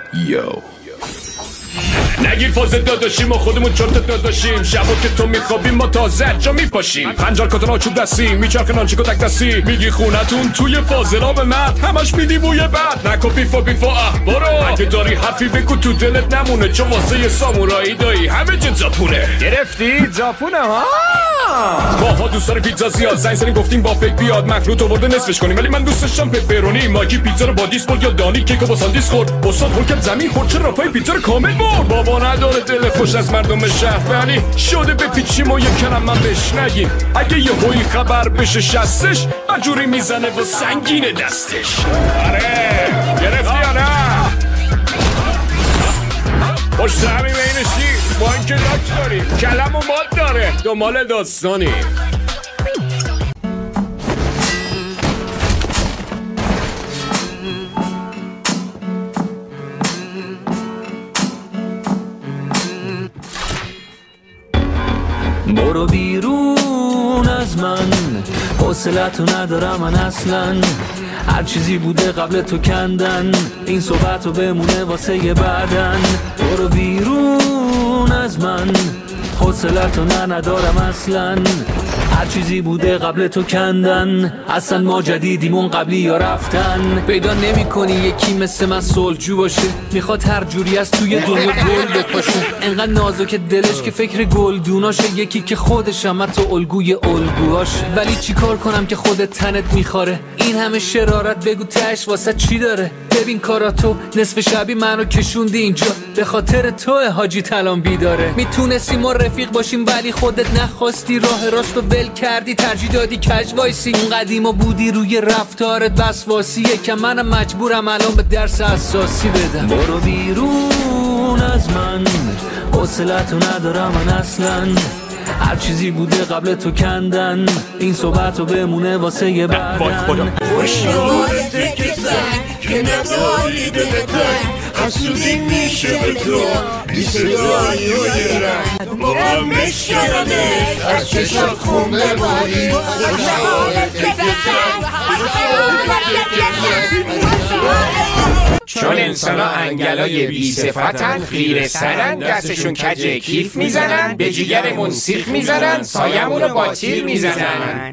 یو نگیر فاز داداشیم ما خودمون چرت داداشیم شبا که تو میخوابیم ما تازه جا میپاشیم خنجر کاتون آچوب دستی میچرخه نانچیکو تک دستی میگی خونتون توی فاضلا به مرد همش میدی بوی بد نکو بیفا برو اگه داری حرفی بگو تو دلت نمونه چون واسه یه سامورایی دایی همه جا زاپونه گرفتی؟ زاپونه ها ماها دوست داره پیتزا زیاد زنگ زنی گفتیم با فکر بیاد مخلوط آورده نصفش کنیم ولی من دوست داشتم پپرونی ماگی پیتزا رو با دیسپول یا دانی کیکو با ساندیس خورد استاد هول زمین خورد چه راپای پیتزا رو کامل برد بابا نداره دل خوش از مردم شهر ولی شده بپیچیم و یک کلم من بهش نگیم اگه یه هوی خبر بشه شستش مجوری میزنه و سنگین دستش آره گرفتی یا نه پشت همین بینشی با اینکه لاک داریم کلم و مال داره دنبال داستانی برو بیرون از من حوصلتو ندارم من اصلا هر چیزی بوده قبل تو کندن این صحبتو بمونه واسه یه بعدن برو بیرون از من حوصلتو ندارم اصلا هر چیزی بوده قبل تو کندن اصلا ما جدیدیم اون قبلی یا رفتن پیدا نمی کنی یکی مثل من صلحجو باشه میخواد هر جوری از توی دنیا گل بپاشه انقدر نازک دلش که فکر گلدوناشه یکی که خودش هم تو الگوی الگوهاشه ولی چی کار کنم که خودت تنت میخواره این همه شرارت بگو تش واسه چی داره ببین کاراتو نصف شبی منو کشوندی اینجا به خاطر تو حاجی تلان بیداره میتونستیم ما رفیق باشیم ولی خودت نخواستی راه راستو ول کردی ترجیح دادی کج وایسی اون قدیما بودی روی رفتارت بس واسیه که منم مجبورم الان به درس اساسی بدم برو بیرون از من حوصلتو ندارم من اصلا هر چیزی بوده قبل تو کندن این صحبتو بمونه واسه یه بعدن شماره تک زنگ که نداری دلتنگ حسودی میشه به تو بی صدایی و یه رنگ با هم مشکرانش از چشات خونده باری شماره تک زنگ چون انسان ها انگلای بی صفتن خیره سرن دستشون کج کیف میزنن به جیگرمون سیخ میزنن سایمون رو با تیر میزنن